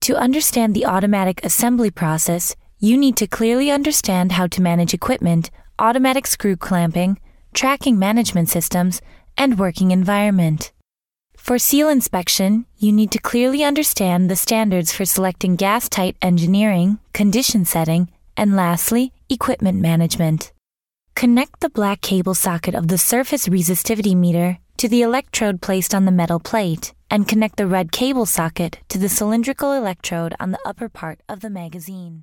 To understand the automatic assembly process, you need to clearly understand how to manage equipment, automatic screw clamping, tracking management systems, and working environment. For seal inspection, you need to clearly understand the standards for selecting gas-tight engineering, condition setting, and lastly, equipment management. Connect the black cable socket of the surface resistivity meter to the electrode placed on the metal plate, and connect the red cable socket to the cylindrical electrode on the upper part of the magazine.